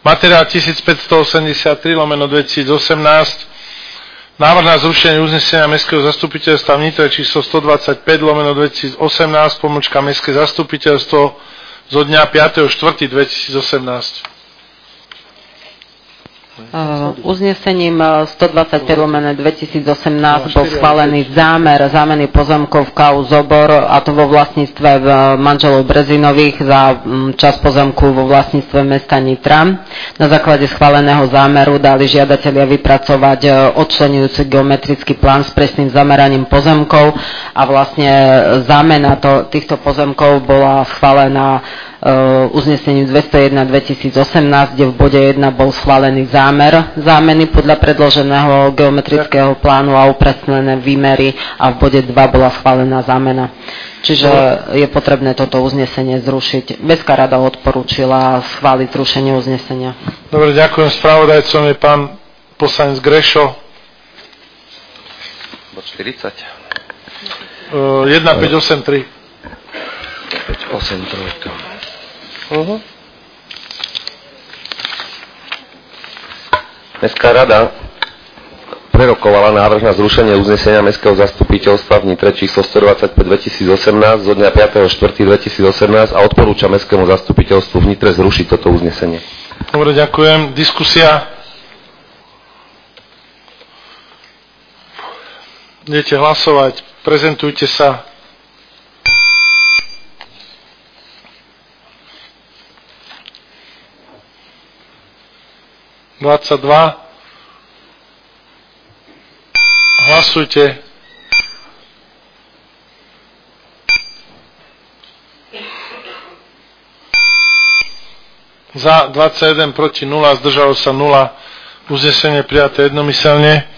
Materiál 1583/2018. Návrh na zrušenie uznesenia Mestského zastupiteľstva v Nitre číslo 125/2018, Mestské zastupiteľstvo zo dňa 5.4.2018. Uznesením 125/2018 bol schválený zámer zámeny pozemkov v KAU Zobor, a to vo vlastníctve manželov Brezinových za časť pozemku vo vlastníctve mesta Nitra. Na základe schváleného zámeru dali žiadatelia vypracovať odčlenujúci geometrický plán s presným zameraním pozemkov a vlastne zámena týchto pozemkov bola schválená uznesením 201/2018, kde v bode 1 bol schválený zámer zámeny podľa predloženého geometrického plánu a upresnené výmery a v bode 2 bola schválená zámena. Čiže je potrebné toto uznesenie zrušiť. Mestská rada odporúčila schváliť zrušenie uznesenia. Dobre, ďakujem. Spravodajcom je pán poslanec Grešo. Bod 40. 1583. 583. Mestská rada prerokovala návrh na zrušenie uznesenia Mestského zastupiteľstva v Nitre číslo 125/2018 zo dňa 5.4.2018 a odporúča Mestskému zastupiteľstvu v Nitre zrušiť toto uznesenie. Dobre, ďakujem. Diskusia. Idete hlasovať. Prezentujte sa. Hlasujte. Za 21, proti 0, zdržalo sa 0. Uznesenie prijaté jednomyselne.